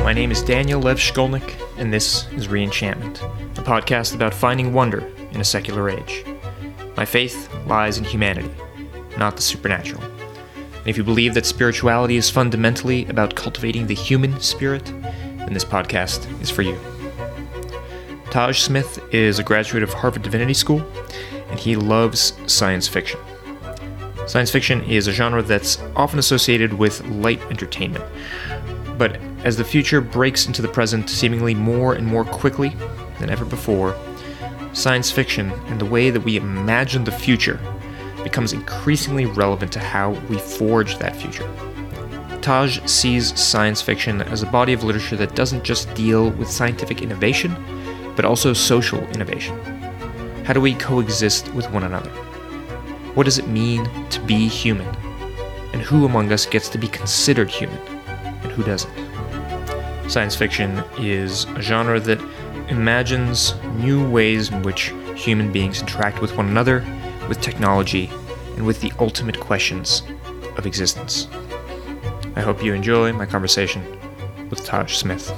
my name is Daniel Lev Shkolnik, and this is Reenchantment, a podcast about finding wonder in a secular age. My faith lies in humanity, not the supernatural. And if you believe that spirituality is fundamentally about cultivating the human spirit, then this podcast is for you. Taj Smith is a graduate of Harvard Divinity School, and he loves science fiction. Science fiction is a genre that's often associated with light entertainment, but as the future breaks into the present seemingly more and more quickly than ever before, science fiction and the way that we imagine the future becomes increasingly relevant to how we forge that future. Taj sees science fiction as a body of literature that doesn't just deal with scientific innovation, but also social innovation. How do we coexist with one another? What does it mean to be human? And who among us gets to be considered human, and who doesn't? Science fiction is a genre that imagines new ways in which human beings interact with one another, with technology, and with the ultimate questions of existence. I hope you enjoy my conversation with Taj Smith.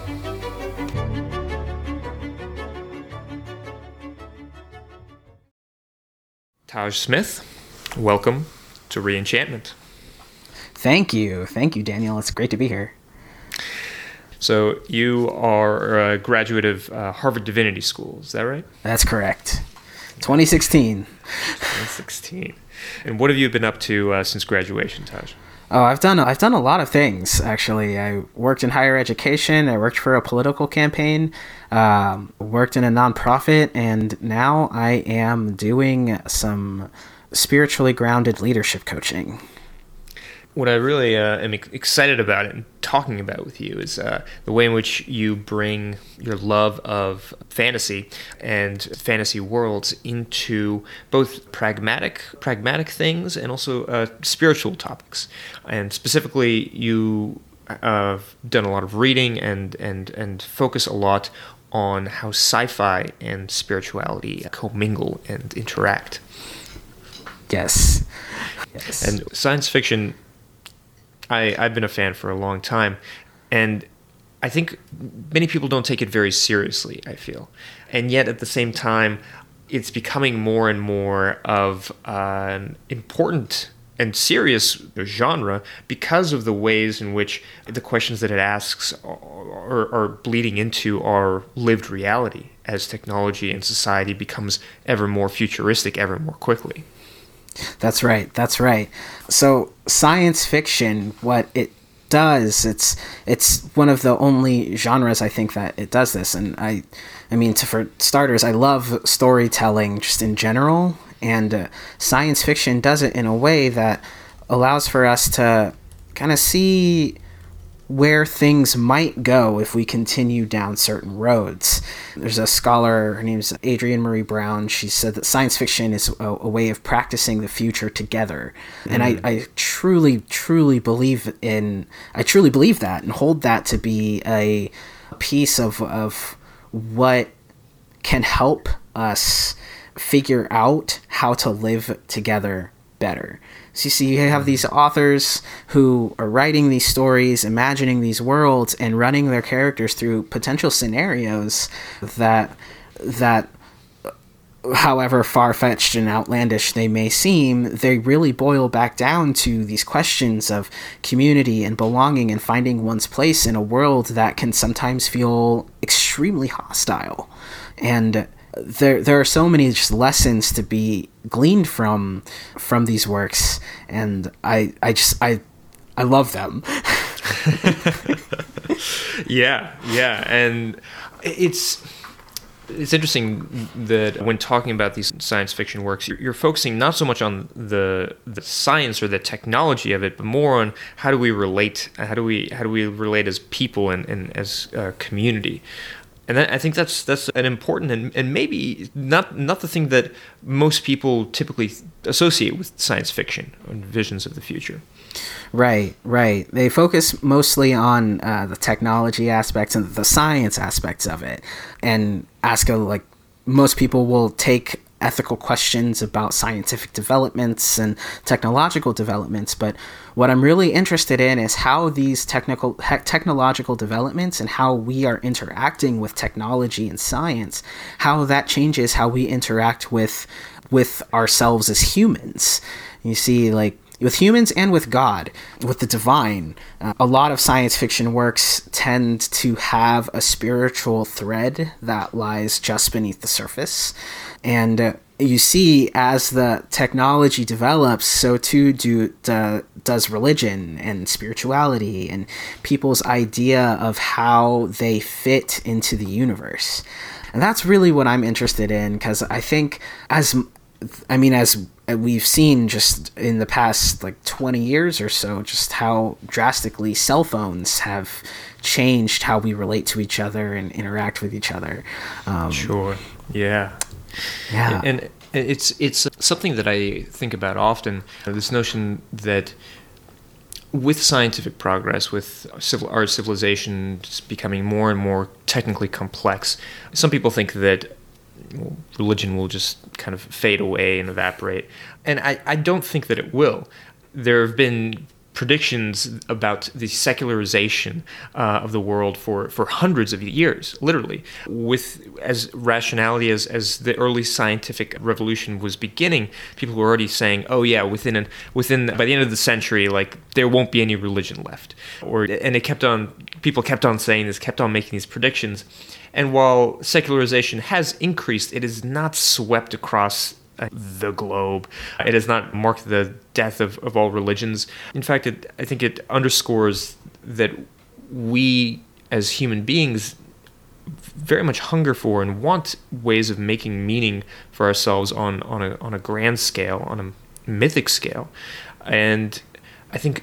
Taj Smith, welcome to Reenchantment. Thank you, Daniel. It's great to be here. So you are a graduate of Harvard Divinity School, is that right? That's correct. 2016. 2016. And what have you been up to since graduation, Taj? Oh, I've done a lot of things, actually. I worked in higher education. I worked for a political campaign, worked in a nonprofit, and now I am doing some spiritually grounded leadership coaching. What I really am excited about and talking about with you is the way in which you bring your love of fantasy and fantasy worlds into both pragmatic things and also spiritual topics. And specifically, you have done a lot of reading and focus a lot on how sci-fi and spirituality commingle and interact. Yes. And science fiction, I've been a fan for a long time, and I think many people don't take it very seriously, I feel. And yet, at the same time, it's becoming more and more of an important and serious genre because of the ways in which the questions that it asks are bleeding into our lived reality as technology and society becomes ever more futuristic, ever more quickly. That's right. So science fiction, what it does, it's one of the only genres I think that it does this. And I mean, for starters, I love storytelling just in general. And science fiction does it in a way that allows for us to kind of see where things might go if we continue down certain roads. There's a scholar, her name's Adrienne Maree Brown. She said that science fiction is a way of practicing the future together. And I truly believe that and hold that to be a piece of what can help us figure out how to live together better. So you see, you have these authors who are writing these stories, imagining these worlds, and running their characters through potential scenarios that however far-fetched and outlandish they may seem, they really boil back down to these questions of community and belonging and finding one's place in a world that can sometimes feel extremely hostile. And there are so many just lessons to be gleaned from these works, and I love them. Yeah, and it's interesting that when talking about these science fiction works, you're focusing not so much on the science or the technology of it, but more on how do we relate, how do we relate as people and as a community. And I think that's an important and maybe not the thing that most people typically associate with science fiction and visions of the future. Right. They focus mostly on the technology aspects and the science aspects of it, and ask most people will take ethical questions about scientific developments and technological developments. But what I'm really interested in is how these technological developments and how we are interacting with technology and science, how that changes how we interact with ourselves as humans. You see, like, with humans and with God, with the divine, a lot of science fiction works tend to have a spiritual thread that lies just beneath the surface. And you see, as the technology develops, so too does religion and spirituality and people's idea of how they fit into the universe. And that's really what I'm interested in, because I think as we've seen just in the past 20 years or so, just how drastically cell phones have changed how we relate to each other and interact with each other. Sure. Yeah. And it's something that I think about often, this notion that with scientific progress, with our civilization just becoming more and more technically complex, some people think that religion will just kind of fade away and evaporate. And I don't think that it will. There have been predictions about the secularization of the world for hundreds of years, literally. With as rationality as the early scientific revolution was beginning, people were already saying, "Oh yeah, by the end of the century, there won't be any religion left." People kept on saying this, kept on making these predictions. And while secularization has increased, it has not swept across the globe. It has not marked the death of all religions. In fact, I think it underscores that we as human beings very much hunger for and want ways of making meaning for ourselves on a grand scale, on a mythic scale. And I think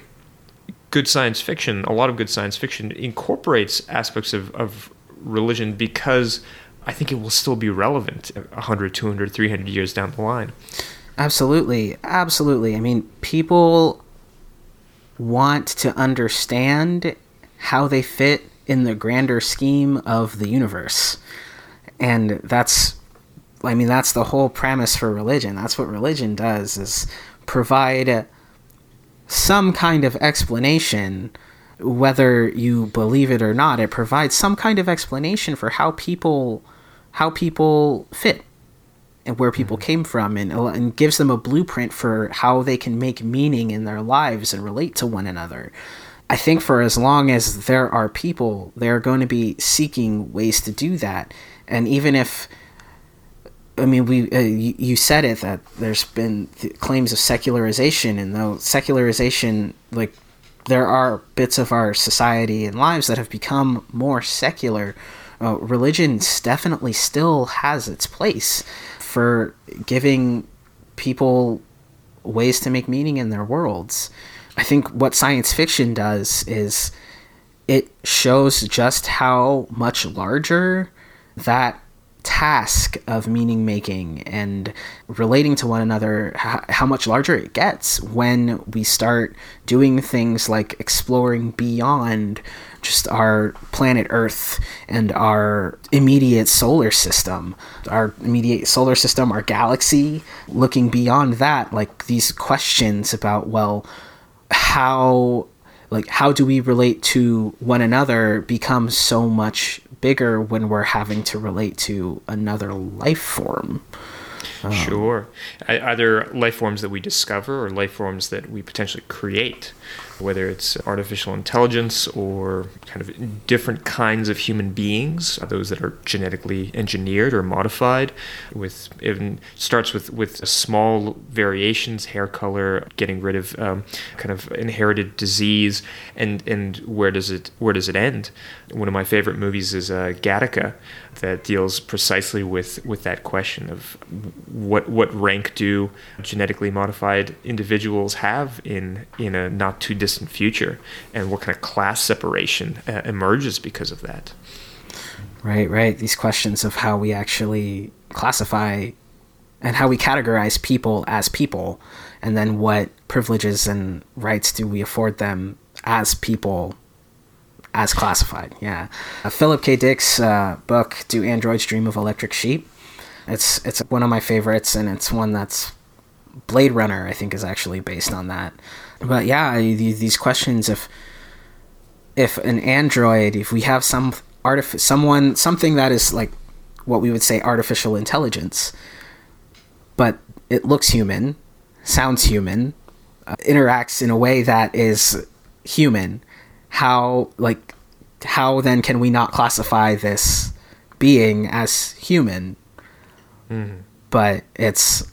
a lot of good science fiction incorporates aspects of religion, because I think it will still be relevant 100, 200, 300 years down the line. Absolutely. I mean, people want to understand how they fit in the grander scheme of the universe. And that's the whole premise for religion. That's what religion does, is provide some kind of explanation. Whether you believe it or not, it provides some kind of explanation for how people fit and where people came from, and gives them a blueprint for how they can make meaning in their lives and relate to one another. I think for as long as there are people, they're going to be seeking ways to do that. And even if, you said it, that there's been claims of secularization, and though secularization, there are bits of our society and lives that have become more secular, religion definitely still has its place for giving people ways to make meaning in their worlds. I think what science fiction does is it shows just how much larger that task of meaning making and relating to one another, how much larger it gets when we start doing things like exploring beyond just our planet Earth and our immediate solar system, our galaxy, looking beyond that, these questions about, how do we relate to one another become so much bigger when we're having to relate to another life form. Sure. Either life forms that we discover or life forms that we potentially create, whether it's artificial intelligence or kind of different kinds of human beings, those that are genetically engineered or modified. It starts with small variations, hair color, getting rid of kind of inherited disease, and where does it end? One of my favorite movies is Gattaca, that deals precisely with that question of what rank do genetically modified individuals have in a not too distant future, and what kind of class separation emerges because of that. Right. These questions of how we actually classify and how we categorize people as people, and then what privileges and rights do we afford them as people, as classified. Yeah. Philip K. Dick's book, Do Androids Dream of Electric Sheep? It's one of my favorites, and it's one that's Blade Runner, I think, is actually based on that. But yeah, these questions, if an android, if we have something that is like what we would say artificial intelligence, but it looks human, sounds human, interacts in a way that is human, how then can we not classify this being as human? Mm-hmm. But it's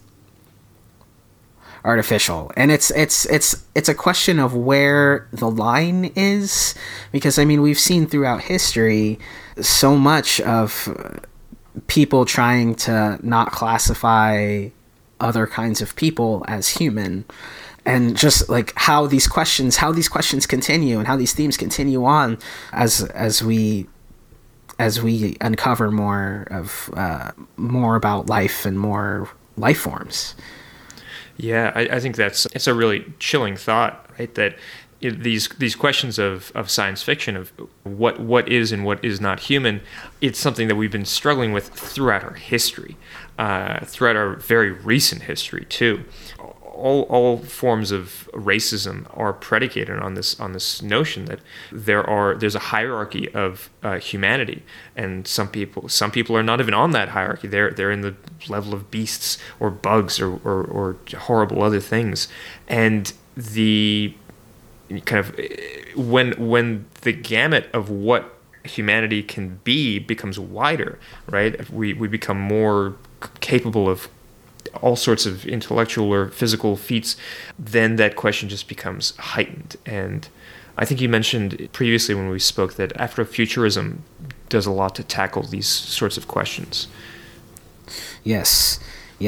artificial, and it's a question of where the line is, because I mean, we've seen throughout history so much of people trying to not classify other kinds of people as human, and just like how these questions continue, and how these themes continue on as we uncover more about life and more life forms. Yeah, I think it's a really chilling thought, right? That these questions of science fiction, of what is and what is not human, it's something that we've been struggling with throughout our history, throughout our very recent history too. All forms of racism are predicated on this notion that there's a hierarchy of humanity, and some people are not even on that hierarchy. They're in the level of beasts or bugs or horrible other things, and the kind of when the gamut of what humanity can be becomes wider, right? We become more capable of all sorts of intellectual or physical feats, then that question just becomes heightened. And I think you mentioned previously when we spoke that Afrofuturism does a lot to tackle these sorts of questions. Yes.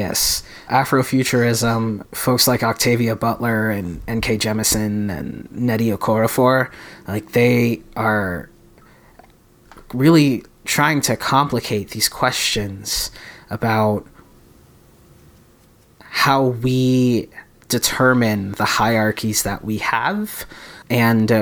Afrofuturism, folks like Octavia Butler and N.K. Jemisin and Nnedi Okorafor, like, they are really trying to complicate these questions about how we determine the hierarchies that we have, and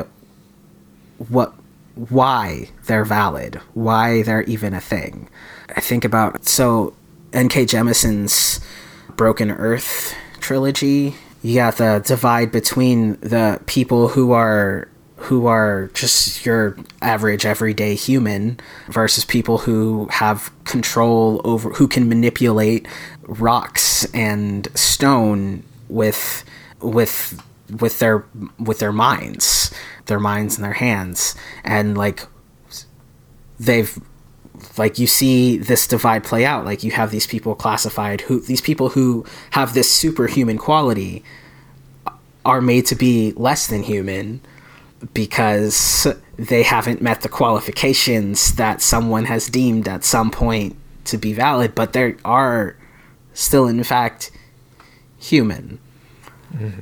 why they're valid, why they're even a thing. I think about, N.K. Jemisin's Broken Earth trilogy. You got the divide between the people who are just your average everyday human versus people who have control over, who can manipulate rocks and stone with their minds and their hands. And you see this divide play out. Like, you have these people classified, these people who have this superhuman quality are made to be less than human because they haven't met the qualifications that someone has deemed at some point to be valid, but they are still in fact human. Mm-hmm.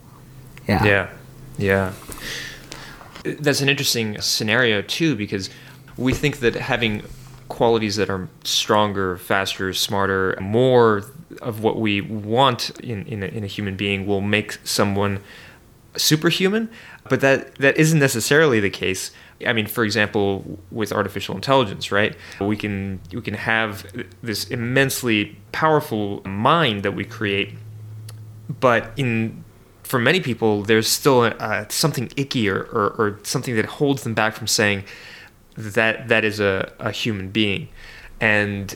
Yeah. That's an interesting scenario too, because we think that having qualities that are stronger, faster, smarter, more of what we want in a human being will make someone superhuman, but that isn't necessarily the case. I mean, for example, with artificial intelligence, right? We can have this immensely powerful mind that we create, but for many people, there's still something icky or something that holds them back from saying that is a human being. And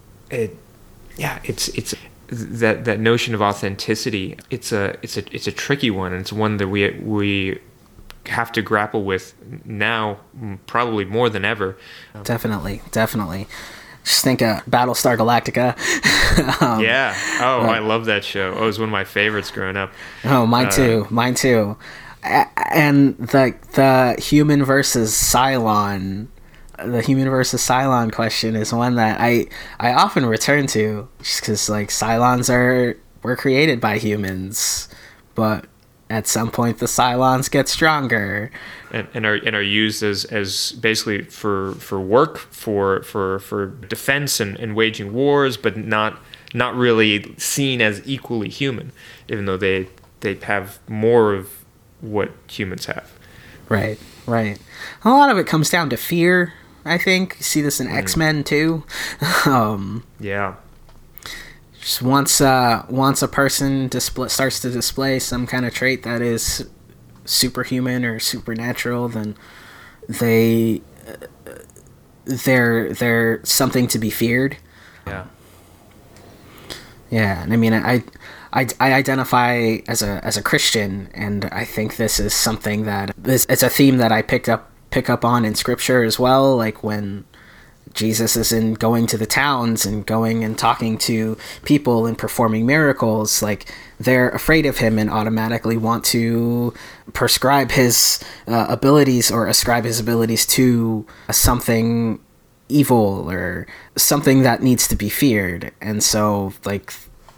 it's that notion of authenticity. It's a tricky one, and it's one that we have to grapple with now, probably more than ever. Definitely. Just think of Battlestar Galactica. Yeah. Oh, I love that show. Oh, it was one of my favorites growing up. Oh, mine too. And the human versus Cylon. The human versus Cylon question is one that I often return to, just because Cylons were created by humans, but at some point the Cylons get stronger and are used as basically for work, for defense and waging wars, but not really seen as equally human, even though they have more of what humans have. Right. A lot of it comes down to fear, I think. You see this in X-Men too. Yeah. Just once a person starts to display some kind of trait that is superhuman or supernatural, then they're something to be feared. Yeah. Yeah, and I mean, I identify as a Christian, and I think this is something that it's a theme that I pick up on in Scripture as well. Like when Jesus is going to the towns and going and talking to people and performing miracles, like they're afraid of him and automatically want to prescribe his abilities or ascribe his abilities to something evil or something that needs to be feared. And so like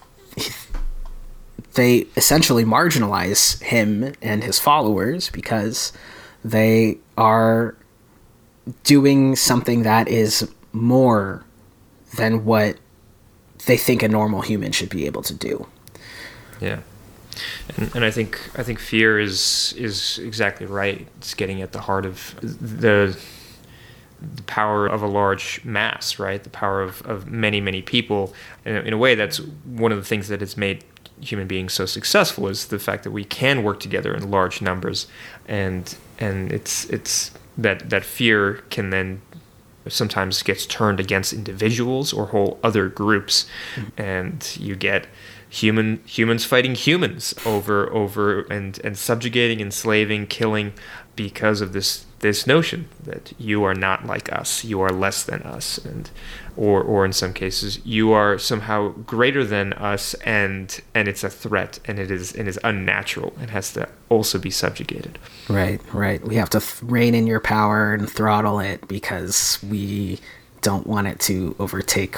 they essentially marginalize him and his followers because they are doing something that is more than what they think a normal human should be able to do. Yeah. And I think fear is exactly right. It's getting at the heart of the power of a large mass, right? The power of many people. And in a way, that's one of the things that has made human beings so successful, is the fact that we can work together in large numbers, and it's that fear can then sometimes gets turned against individuals or whole other groups, and you get humans fighting humans over and subjugating, enslaving, killing, because of this notion that you are not like us, you are less than us, and or in some cases you are somehow greater than us, and it's a threat, and it is unnatural and has to also be subjugated. Right. We have to rein in your power and throttle it because we don't want it to overtake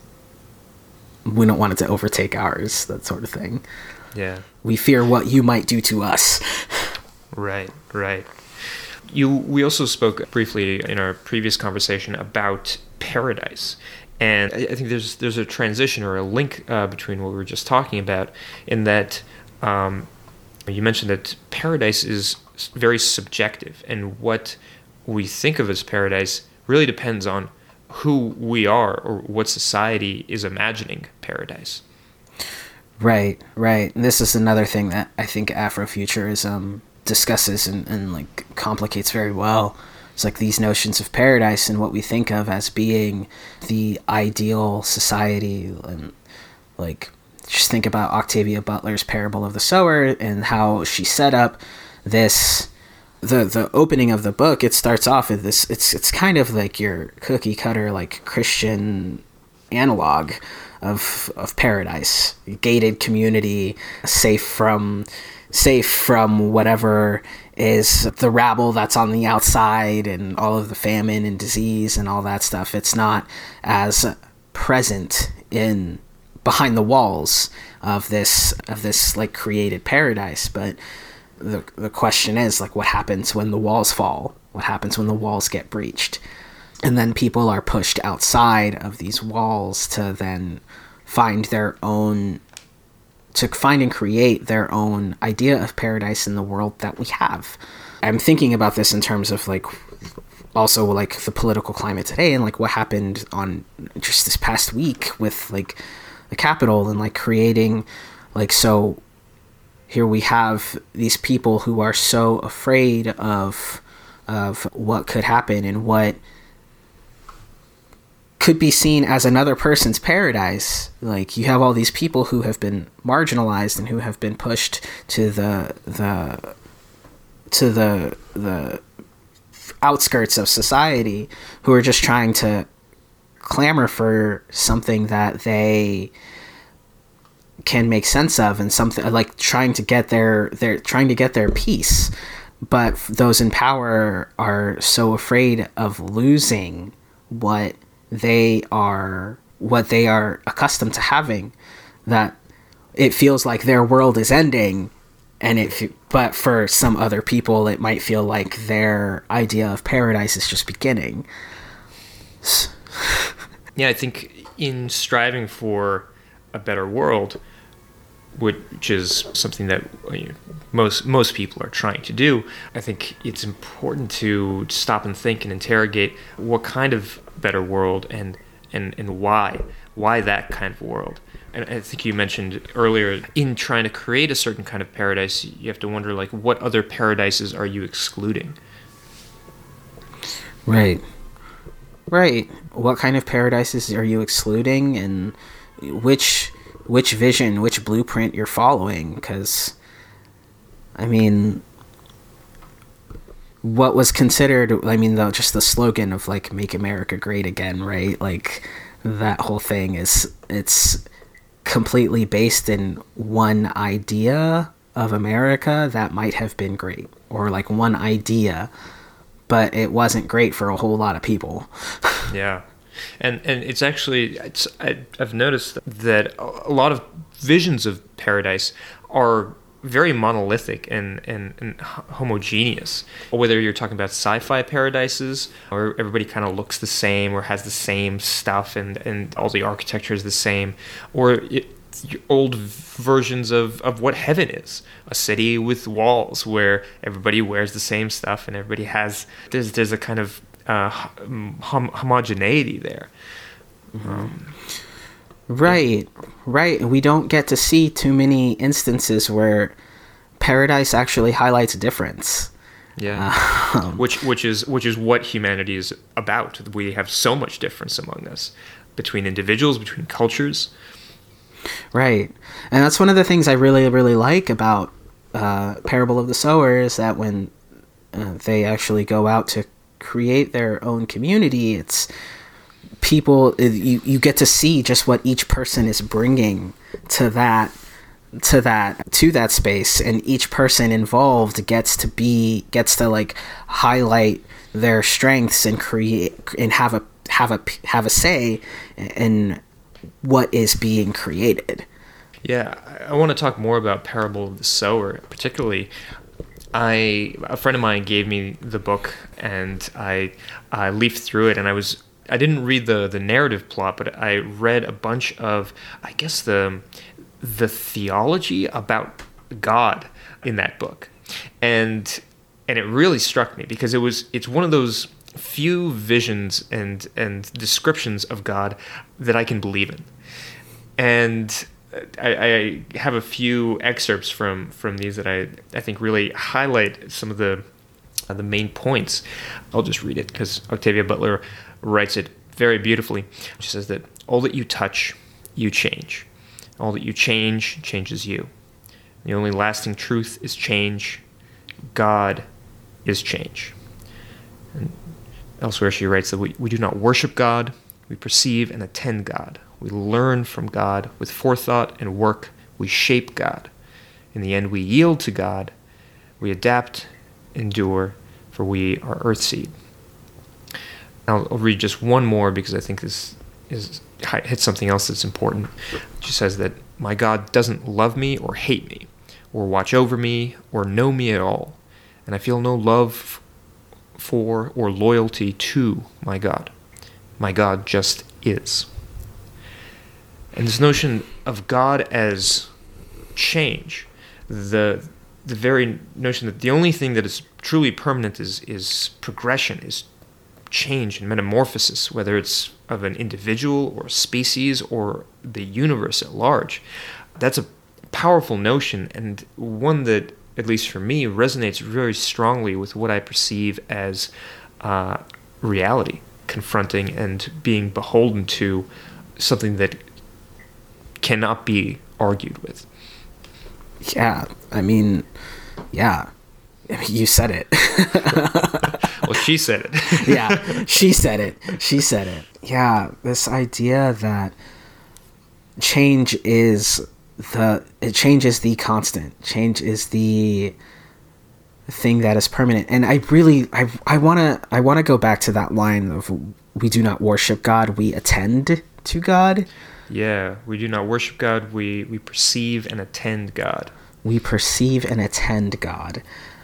ours, that sort of thing. Yeah. We fear what you might do to us. Right. We also spoke briefly in our previous conversation about paradise, and I think there's a transition or a link between what we were just talking about, in that you mentioned that paradise is very subjective, and what we think of as paradise really depends on who we are or what society is imagining paradise. Right. And this is another thing that I think Afrofuturism discusses and like complicates very well. It's like these notions of paradise and what we think of as being the ideal society, and like just think about Octavia Butler's Parable of the Sower and how she set up this. The opening of the book, it starts off with this. It's kind of like your cookie cutter like Christian analog of paradise, gated community, safe from whatever is the rabble that's on the outside and all of the famine and disease and all that stuff. It's not as present in behind the walls of this like created paradise. But the question is, like, what happens when the walls fall? What happens when the walls get breached? And then people are pushed outside of these walls to then find and create their own idea of paradise in the world that we have. I'm thinking about this in terms of like also like the political climate today, and like what happened on just this past week with like the Capitol and like creating like, so here we have these people who are so afraid of what could happen and what could be seen as another person's paradise. Like you have all these people who have been marginalized and who have been pushed to the outskirts of society, who are just trying to clamor for something that they can make sense of, and something like trying to get their peace. But those in power are so afraid of losing what they are accustomed to having, that it feels like their world is ending, but for some other people it might feel like their idea of paradise is just beginning. Yeah, I think in striving for a better world, which is something that most people are trying to do, I think it's important to stop and think and interrogate what kind of better world and and why that kind of world. And I think you mentioned earlier, in trying to create a certain kind of paradise, you have to wonder, like, what other paradises are you excluding? Right. What kind of paradises are you excluding, and which vision, which blueprint you're following? Because, I mean, what was considered, just the slogan of, like, "Make America Great Again," right? Like, that whole thing it's completely based in one idea of America that might have been great, or like one idea, but it wasn't great for a whole lot of people. Yeah. And it's actually, I've noticed that a lot of visions of paradise are very monolithic and homogeneous. Whether you're talking about sci-fi paradises, or everybody kind of looks the same or has the same stuff and all the architecture is the same, or old versions of what heaven is, a city with walls where everybody wears the same stuff and everybody has, there's a kind of homogeneity there. Right. We don't get to see too many instances where paradise actually highlights difference. Yeah. Which is what humanity is about. We have so much difference among us, between individuals, between cultures. Right. And that's one of the things I really, really like about Parable of the Sower, is that when they actually go out to create their own community, it's people, you get to see just what each person is bringing to that space, and each person involved gets to like highlight their strengths and create and have a say in what is being created. Yeah, I want to talk more about Parable of the Sower. Particularly, a friend of mine gave me the book, and I leafed through it, and I didn't read the narrative plot, but I read a bunch of, I guess, the theology about God in that book, and it really struck me, because it's one of those few visions and descriptions of God that I can believe in. And I have a few excerpts from these that I think really highlight some of the main points. I'll just read it, because Octavia Butler writes it very beautifully. She says that all that you touch, you change. All that you change changes you. The only lasting truth is change. God is change. And elsewhere she writes that we do not worship God, we perceive and attend God. We learn from God with forethought and work. We shape God. In the end, we yield to God. We adapt, endure, for we are earthseed. I'll read just one more, because I think this hits something else that's important. She says that my God doesn't love me or hate me, or watch over me, or know me at all, and I feel no love for or loyalty to my God. My God just is. And this notion of God as change, the very notion that the only thing that is truly permanent is progression, is change and metamorphosis, whether it's of an individual or a species or the universe at large. That's a powerful notion, and one that, at least for me, resonates very strongly with what I perceive as reality, confronting and being beholden to something that cannot be argued with. Yeah, you said it. Well, she said it. Yeah, she said it. Yeah, this idea that change is the constant. Change is the thing that is permanent. And I want to go back to that line of, we do not worship God, we attend to God. Yeah, we do not worship God, we perceive and attend God. We perceive and attend God.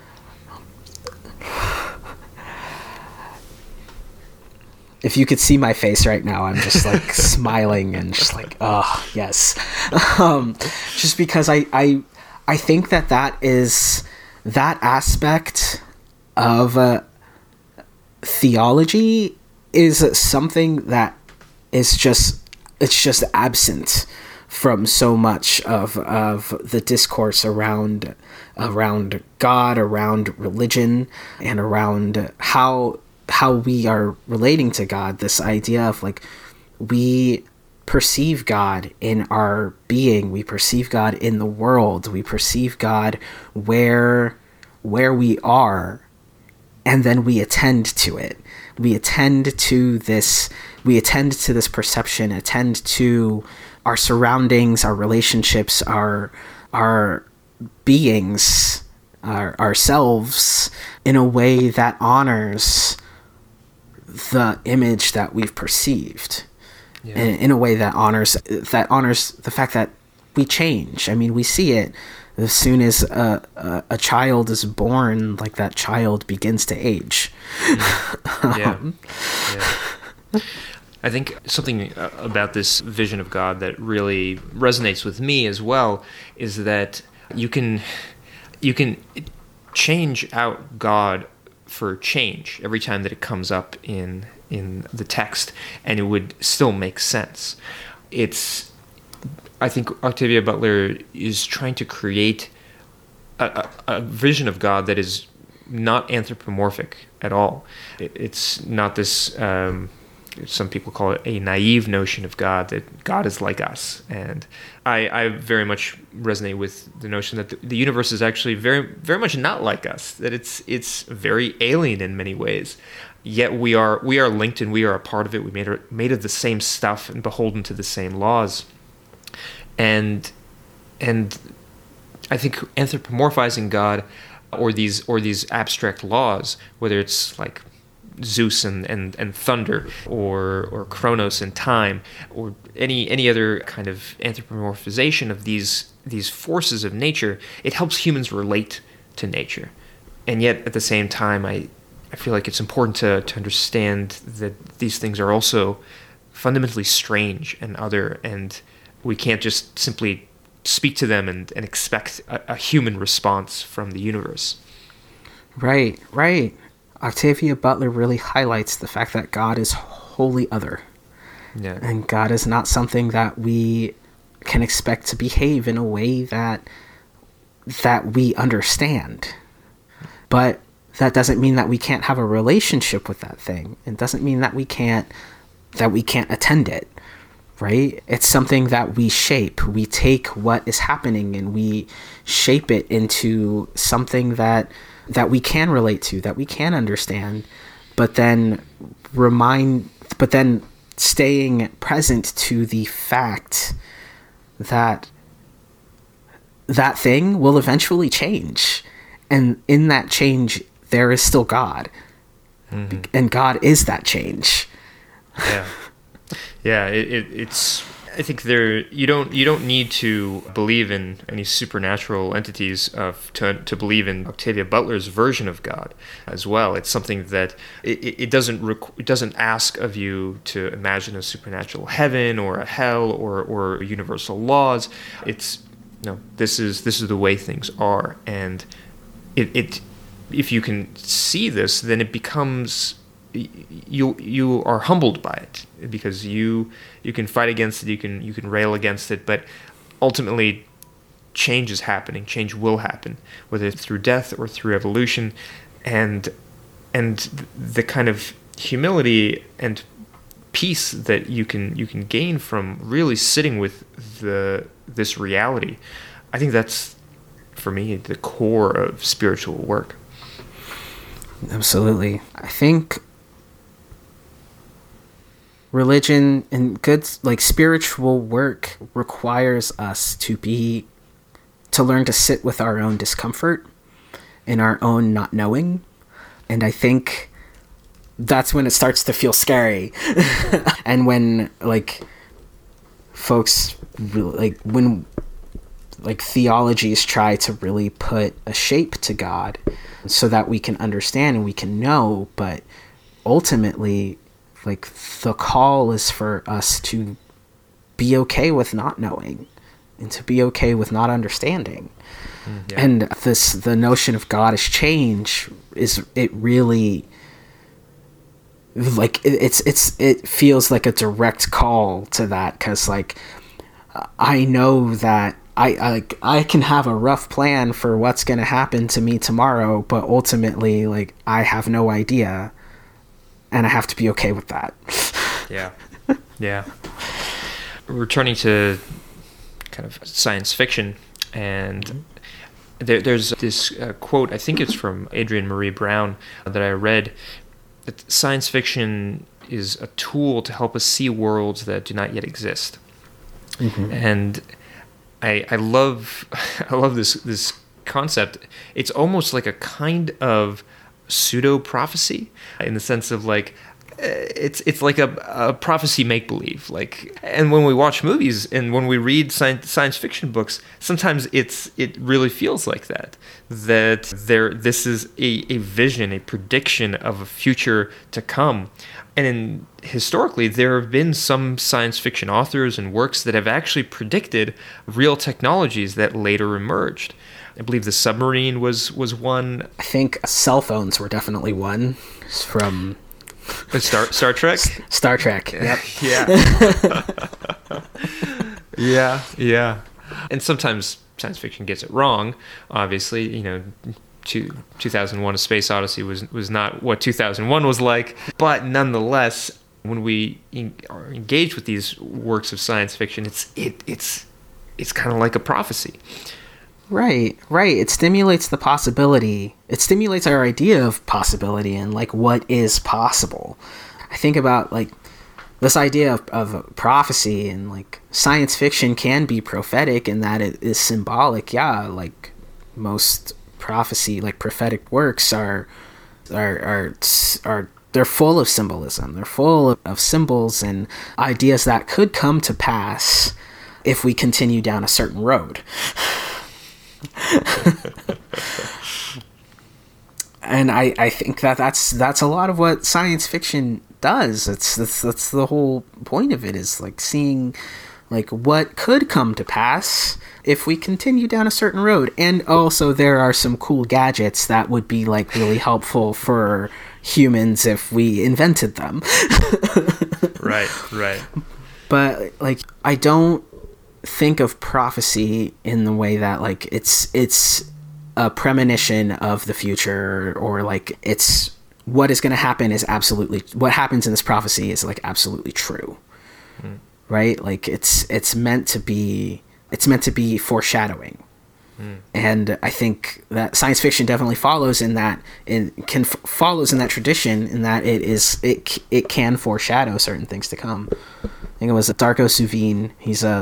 If you could see my face right now, I'm just like smiling and just like, oh, yes. Just because I think that is that aspect of theology is something that is just, it's just absent from so much of the discourse around God, around religion, and around how we are relating to God. This idea of like, we perceive God in our being, we perceive God in the world, we perceive God where we are, and then we attend to it. We attend to this perception, attend to our surroundings, our relationships, our beings, ourselves, in a way that honors the image that we've perceived. Yeah. In a way that honors the fact that we change. I mean, we see it as soon as a child is born, like that child begins to age. Yeah. I think something about this vision of God that really resonates with me as well is that you can change out God for change every time that it comes up in the text, and it would still make sense. I think Octavia Butler is trying to create a vision of God that is not anthropomorphic at all. It's not this, some people call it a naive notion of God, that God is like us. And I very much resonate with the notion that the universe is actually very, very much not like us, that it's very alien in many ways. Yet we are linked, and we are a part of it. We made of the same stuff and beholden to the same laws. And I think anthropomorphizing God or these abstract laws, whether it's like Zeus and thunder, or Kronos and time, or any other kind of anthropomorphization of these forces of nature, it helps humans relate to nature. And yet at the same time, I feel like it's important to understand that these things are also fundamentally strange and other, and we can't just simply speak to them and expect a human response from the universe. Right. Octavia Butler really highlights the fact that God is wholly other. Yeah. And God is not something that we can expect to behave in a way that we understand. But that doesn't mean that we can't have a relationship with that thing. It doesn't mean that we can't attend it. Right? It's something that we shape. We take what is happening and we shape it into something that we can relate to, that we can understand, but then staying present to the fact that that thing will eventually change. And in that change, there is still God. Mm-hmm. And God is that change. Yeah. Yeah, it's. I think you don't need to believe in any supernatural entities to believe in Octavia Butler's version of God as well. It's something that it doesn't ask of you to imagine a supernatural heaven or a hell or universal laws. It's this is the way things are, and it if you can see this, then it becomes. You are humbled by it, because you can fight against it, you can rail against it, but ultimately change is happening. Change will happen, whether it's through death or through evolution, and the kind of humility and peace that you can gain from really sitting with this reality. I think that's, for me, the core of spiritual work. Absolutely. I think religion and good, like spiritual work, requires us to learn to sit with our own discomfort and our own not knowing. And I think that's when it starts to feel scary. And when folks really, when theologies try to really put a shape to God so that we can understand and we can know, but ultimately the call is for us to be okay with not knowing and to be okay with not understanding. Yeah. And the notion of God as change like it feels like a direct call to that, because like I know that I can have a rough plan for what's going to happen to me tomorrow, but ultimately, like, I have no idea, and I have to be okay with that. Yeah. Yeah. Returning to kind of science fiction, and there's this quote, I think it's from Adrienne Marie Brown, that I read, that science fiction is a tool to help us see worlds that do not yet exist. Mm-hmm. And I love this concept. It's almost like a kind of pseudo prophecy, in the sense of like it's like a prophecy make believe. Like, and when we watch movies and when we read science fiction books, sometimes it really feels like that. This is a vision, a prediction of a future to come. And historically, there have been some science fiction authors and works that have actually predicted real technologies that later emerged. I believe the submarine was one. I think cell phones were definitely one from Star Trek. Star Trek. Yep. Yeah. Yeah. And sometimes science fiction gets it wrong. Obviously, 2001: A Space Odyssey was not what 2001 was like, but nonetheless, when we are engaged with these works of science fiction, it's kind of like a prophecy. Right. It stimulates the possibility. It stimulates our idea of possibility and like what is possible. I think about like this idea of prophecy, and like science fiction can be prophetic in that it is symbolic. Yeah, like most prophecy, like prophetic works are they're full of symbolism. They're full of symbols and ideas that could come to pass if we continue down a certain road. And I think that's a lot of what science fiction does. That's the whole point of it, is like seeing like what could come to pass if we continue down a certain road. And also there are some cool gadgets that would be like really helpful for humans if we invented them. Right. But like I don't think of prophecy in the way that like it's a premonition of the future, or like it's what is going to happen is absolutely what happens in this prophecy is like absolutely true. Right? Like it's meant to be foreshadowing. And I think that science fiction definitely follows in that, follows in that tradition, in that it can foreshadow certain things to come. I think it was Darko Suvin. He is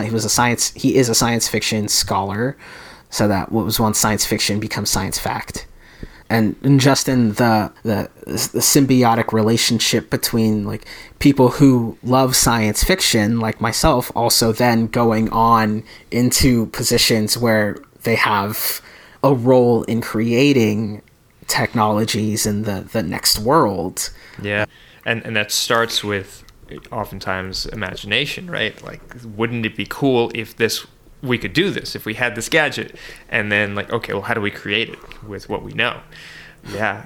a science fiction scholar, so that what was once science fiction becomes science fact. And just in the symbiotic relationship between like people who love science fiction, like myself, also then going on into positions where they have a role in creating technologies in the next world. Yeah, and that starts with oftentimes imagination, right? Like, wouldn't it be cool if we could do this, if we had this gadget? And then like, okay, well, how do we create it with what we know? Yeah,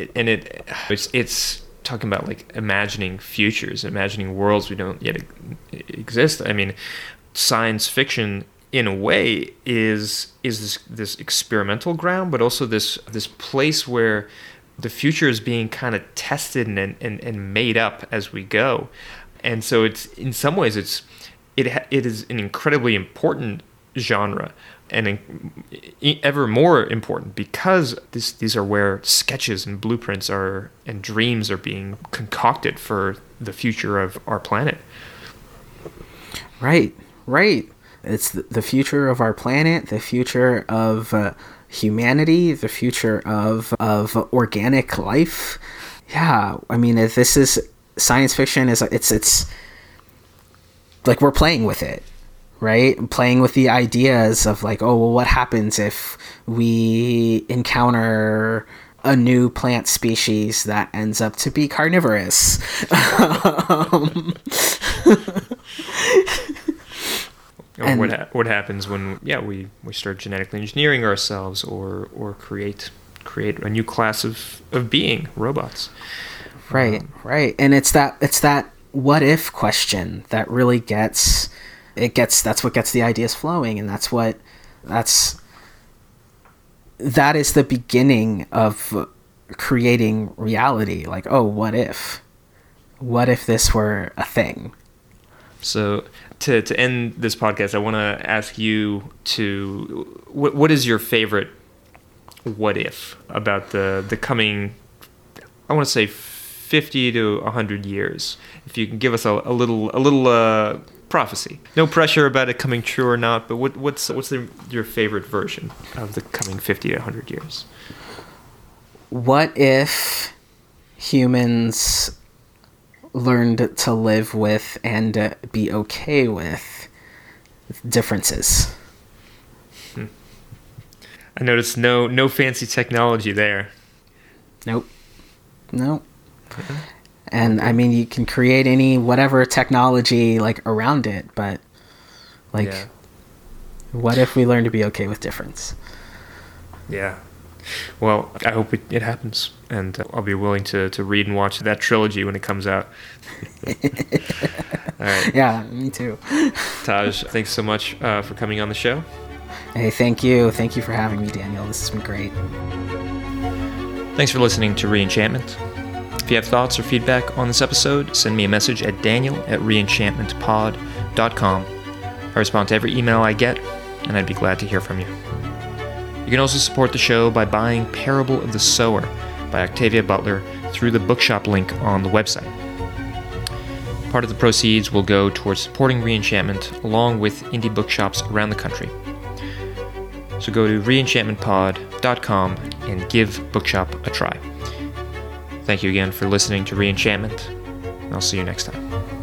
it's talking about like imagining futures, imagining worlds we don't yet exist. I mean, science fiction in a way is this experimental ground, but also this place where the future is being kind of tested and made up as we go. And so it's, in some ways, it is an incredibly important genre, and ever more important because these are where sketches and blueprints and dreams are being concocted for the future of our planet. Right. It's the future of our planet, the future of humanity, the future of organic life. Yeah, I mean, if this is science fiction, it's like we're playing with it. Right? Playing with the ideas of like, oh, well, what happens if we encounter a new plant species that ends up to be carnivorous? What happens when we start genetically engineering ourselves or create a new class of being, robots? Right. And it's that what if question that really that's what gets the ideas flowing, and that is the beginning of creating reality. Like, oh, what if this were a thing? So to end this podcast, I want to ask you what is your favorite what if about the coming, I want to say 50 to 100 years? If you can give us a little prophecy. No pressure about it coming true or not, but what's your favorite version of the coming 50 to 100 years? What if humans learned to live with and be okay with differences? I noticed no fancy technology there. Nope. And I mean, you can create whatever technology like around it, but like, what if we learn to be okay with difference? Yeah. Well, I hope it happens, and I'll be willing to read and watch that trilogy when it comes out. All right. Yeah, me too. Taj, thanks so much for coming on the show. Hey, thank you. Thank you for having me, Daniel. This has been great. Thanks for listening to Reenchantment. If you have thoughts or feedback on this episode, send me a message at daniel@reenchantmentpod.com. I respond to every email I get, and I'd be glad to hear from you. You can also support the show by buying Parable of the Sower by Octavia Butler through the bookshop link on the website. Part of the proceeds will go towards supporting Reenchantment along with indie bookshops around the country. So go to reenchantmentpod.com and give Bookshop a try. Thank you again for listening to Reenchantment, and I'll see you next time.